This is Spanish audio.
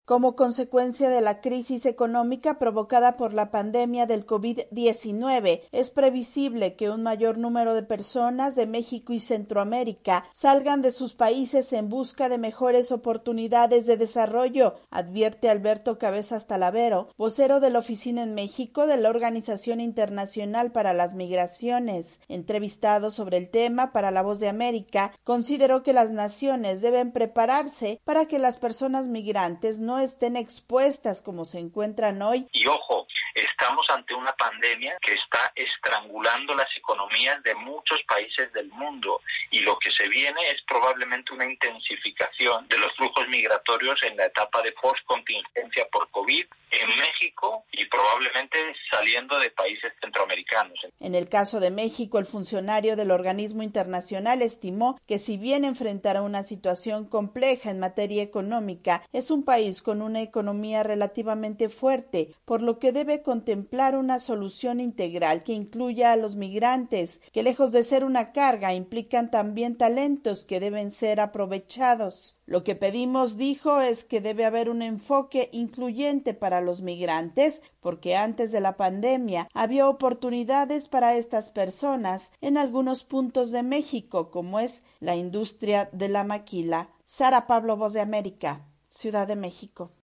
Como consecuencia de la crisis económica provocada por la pandemia del COVID-19, es previsible que un mayor número de personas de México y Centroamérica salgan de sus países en busca de mejores oportunidades de desarrollo, advierte Alberto Cabezas Talavero, vocero de la Oficina en México de la Organización Internacional para las Migraciones. Entrevistado sobre el tema para La Voz de América, consideró que las naciones deben prepararse para que las personas migrantes no estén expuestas como se encuentran hoy. Y ojo, estamos ante una pandemia que está estrangulando las economías de muchos países del mundo y lo que se viene es probablemente una intensificación de los flujos migratorios en la etapa de post-contingencia por COVID en México y probablemente saliendo de países centroamericanos. En el caso de México, el funcionario del organismo internacional estimó que si bien enfrentará una situación compleja en materia económica, es un país con una economía relativamente fuerte, por lo que debe contemplar una solución integral que incluya a los migrantes, que lejos de ser una carga, implican también talentos que deben ser aprovechados. Lo que pedimos, dijo, es que debe haber un enfoque incluyente para los migrantes, porque antes de la pandemia había oportunidades para estas personas en algunos puntos de México, como es la industria de la maquila. Sara Pablo, Voz de América, Ciudad de México.